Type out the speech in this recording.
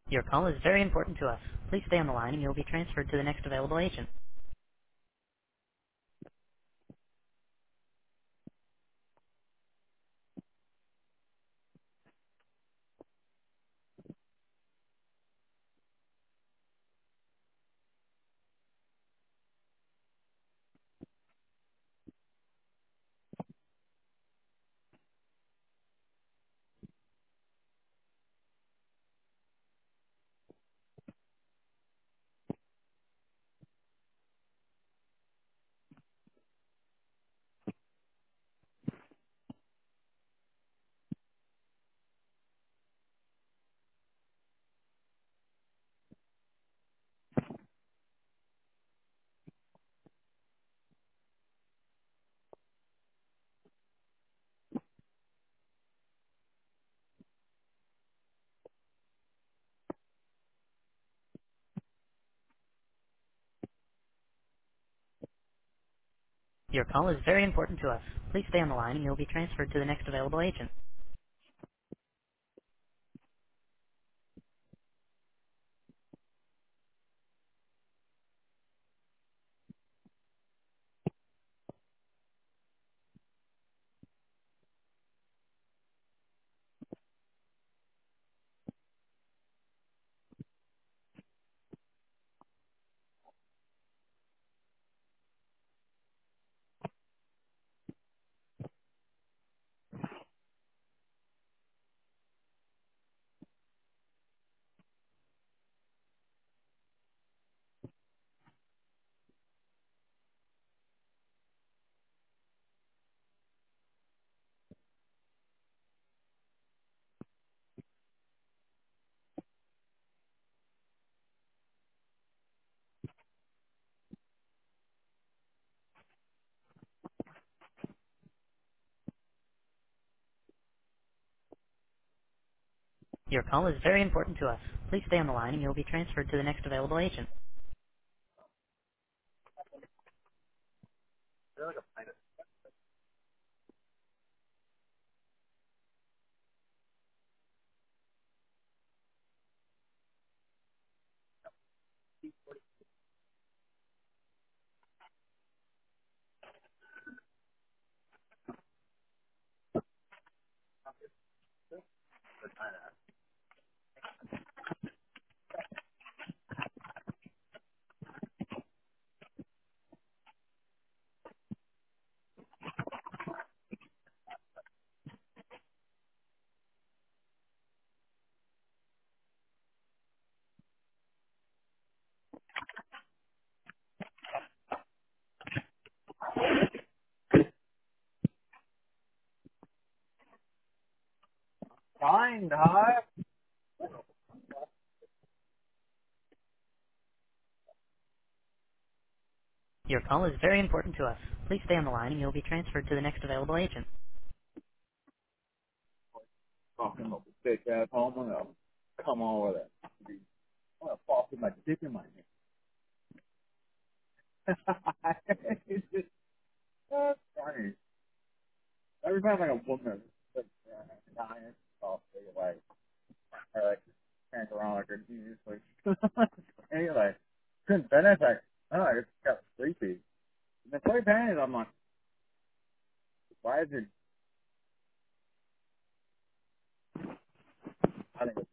Your call is very important to us. Please stay on the line and you'll be transferred to the next available agent. Your call is very important to us. Please stay on the line and you'll be transferred to the next available agent. Your call is very important to us. Please stay on the line and you'll be transferred to the next available agent. Fine, dog. Your call is very important to us. Please stay on the line and you'll be transferred to the next available agent. Fucking little bitch ass home. I'm gonna come on with it. I'm gonna fall through my dick in my hand. It's just that's funny. Every time like a woman is dying, I'll say like, or like turns around like her knees, like, hey, like, couldn't finish. Like, oh, I just got sleepy. And then play panties. I'm like, why is it? I think it's